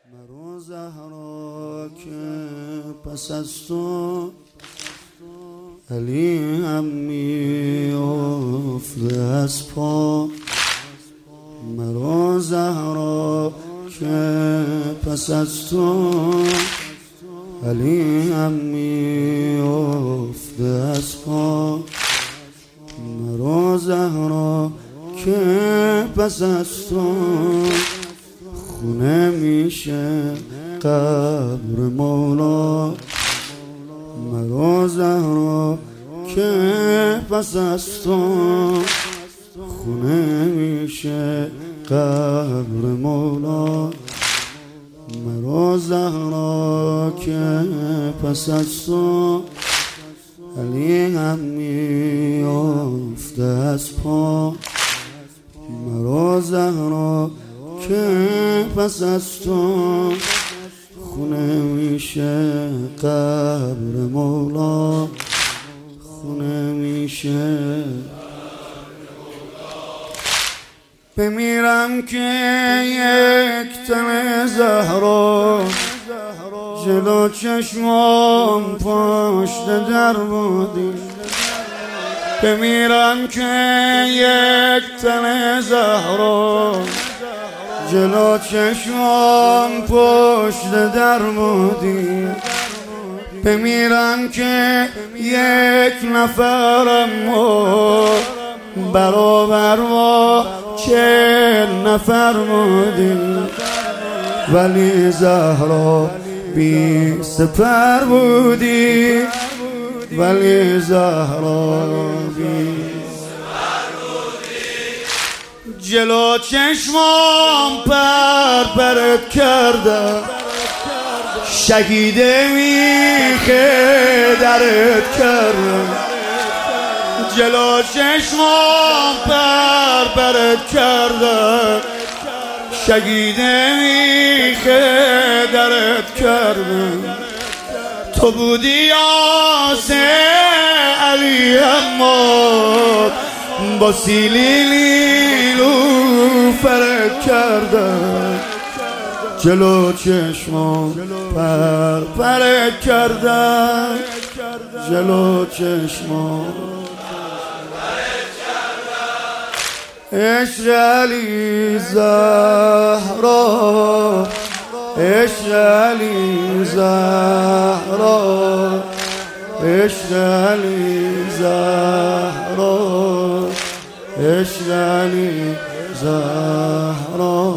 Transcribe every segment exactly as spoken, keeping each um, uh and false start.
مرو زهرا که پس از تو علی هم میافته از پا. مرو زهرا که پس از تو علی هم میافته از پا. مرو زهرا که پس از تو خونه میشه قبر مولا. مرو زهرا که پس از تو خونه میشه قبر مولا. مرو زهرا که پس از تو علی هم میافته از پا. مرو زهرا که پس از تو خونه میشه قبر مولا. خونه میشه بمیرم که یک تن زهرا جلو چشمام پشت در بودی. بمیرم که یک تن زهرا جلو چشمام پشت در بودی. بمیرم که یک نفرم و برابر با چه نفر بودی. ولی زهرا بی سپر بودی. ولی زهرا بی جلو چشمام پر پرت کرده شهیده میخه درت کرده. جلو چشمام پر پرت کرده شهیده میخه درت کرده. تو بودی آسه علی اما با سیلی لیلو فرد کرده. جلو چشمام پر پرت کرده. جلو چشمام عشق علی زهرا. عشق علی زهرا. عشق علی زهرا. عشق علی زهرا.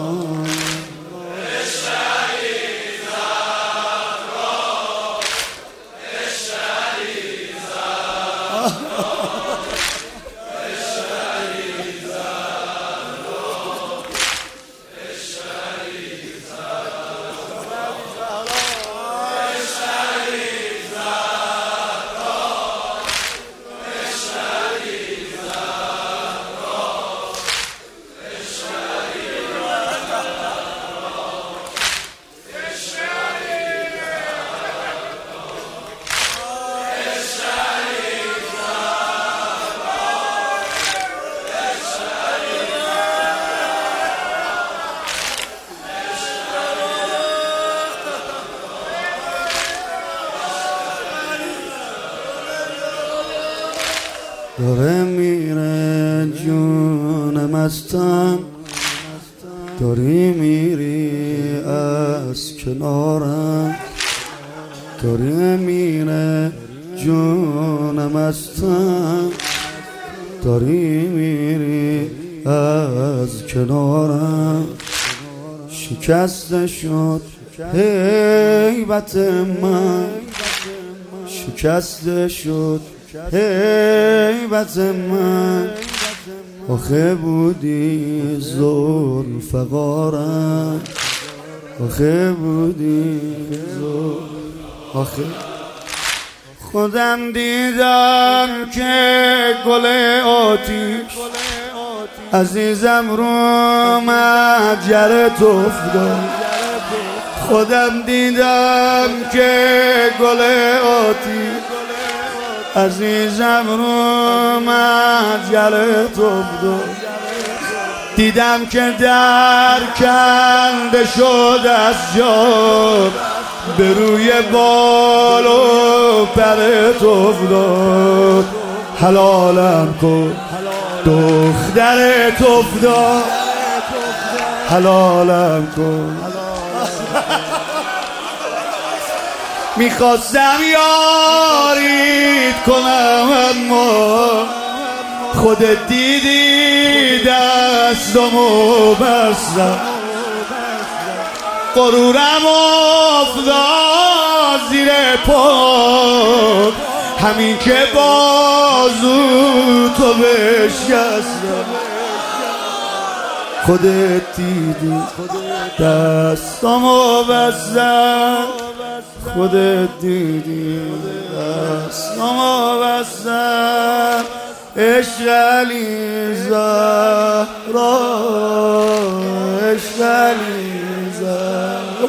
داره میره جونم از تن. داری میری از کنارم. داری میره جونم از تن. داری میری از کنارم. شکسته شد هیبت من. شکسته شد هیبت من. آخه بودی ذوالفقارم. آخه بودی ذوالفقارم. آخه خودم دیدم که گل آتیش عزیزم رو مجرت افتاد. خودم دیدم که گل آتیش عزیزم رو مجرت افتاد. دیدم که در کنده شد از جا، به روی بال و پرت افتاد. حلالم کن دخترت افتاد، حلالم کن. میخواستم یاریت کنم اما خودت دیدی دستمو بستم. غرورم افتاد زیر پا، همین که بازو تو بشکستم. خودت دیدی دستمو بستم، خودت دیدی دستمو بستم. عشق علی زهرا، عشق علی زهرا.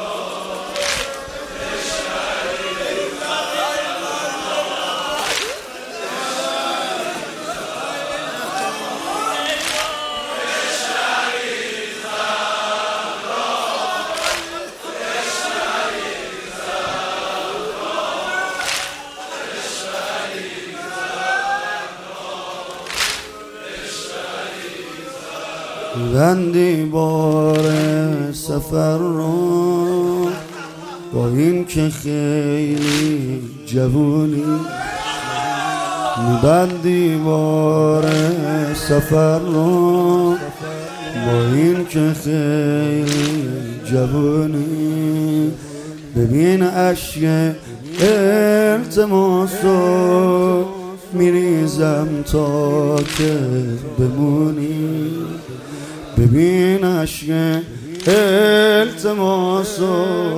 بندی بار سفر رو با این که خیلی جوونی، میبندی بار سفر رو با این که خیلی جوونی. ببین اشک التماسو میریزم تا که بمونی. ببین اشک التماسو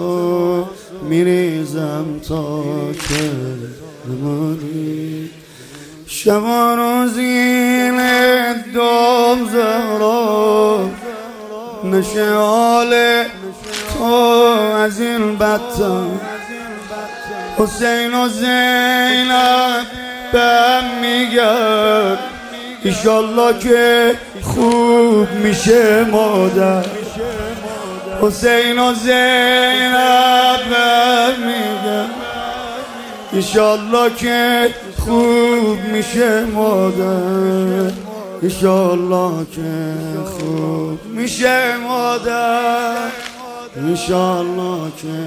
میریزم تا که بمونی. شب و روزین دوم زهرا، نشه حال تو از این بدتر. حسین و زینب بهم میگن ایشالله که خوب میشه مادر. حسین و زینب بهم میگن ایشالله که خوب میشه مادر. ایشالله که خوب میشه مادر. ایشالله که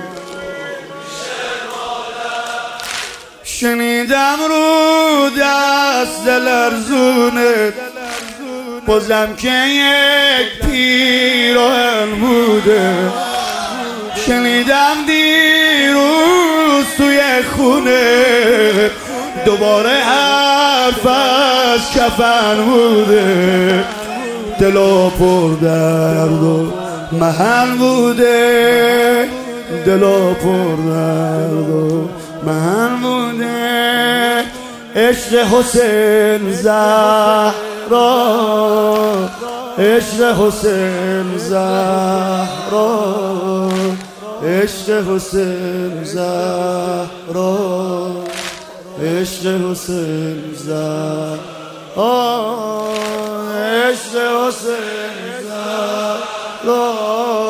شنیدم رو دست لرزونت بازم که یک پیراهن بوده. شنیدم دیروز توی خونه دوباره حرف از کفن بوده. دلا پر درد و محن بوده، دلا پر درد و محن بوده. عشق حسین زهرا، عشق حسین زهرا، عشق حسین زهرا، عشق حسین زهرا، عشق حسین زهرا.